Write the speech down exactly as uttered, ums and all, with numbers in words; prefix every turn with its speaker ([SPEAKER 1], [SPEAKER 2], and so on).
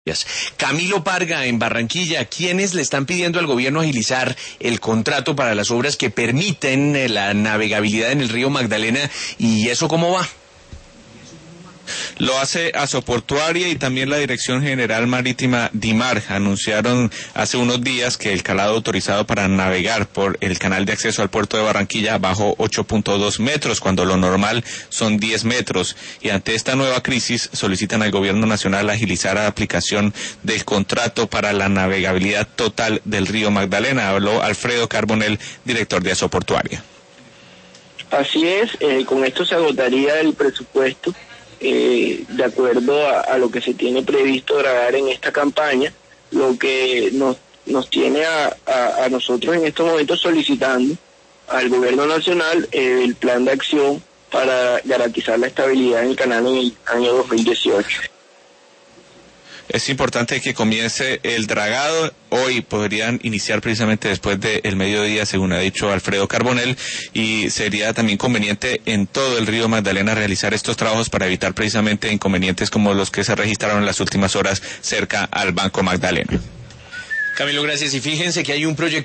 [SPEAKER 1] Camilo Parga, en Barranquilla, ¿quiénes le están pidiendo al gobierno agilizar el contrato para las obras que permiten eh, la navegabilidad en el río Magdalena? ¿Y eso cómo va?
[SPEAKER 2] Lo hace Asoportuaria y también la Dirección General Marítima DIMAR. Anunciaron hace unos días que el calado autorizado para navegar por el canal de acceso al puerto de Barranquilla bajó ocho punto dos metros, cuando lo normal son diez metros. Y ante esta nueva crisis solicitan al gobierno nacional agilizar la aplicación del contrato para la navegabilidad total del río Magdalena. Habló Alfredo Carbonell, director de Asoportuaria.
[SPEAKER 3] Así es, eh, con esto se agotaría el presupuesto. Eh, de acuerdo a, a lo que se tiene previsto dragar en esta campaña, lo que nos, nos tiene a, a, a nosotros en estos momentos solicitando al gobierno nacional eh, el plan de acción para garantizar la estabilidad en el canal en el año dos mil dieciocho.
[SPEAKER 2] Es importante que comience el dragado. Hoy podrían iniciar precisamente después del mediodía, según ha dicho Alfredo Carbonell, y sería también conveniente en todo el río Magdalena realizar estos trabajos para evitar precisamente inconvenientes como los que se registraron en las últimas horas cerca al Banco Magdalena.
[SPEAKER 1] Camilo, gracias. Y fíjense que hay un proyecto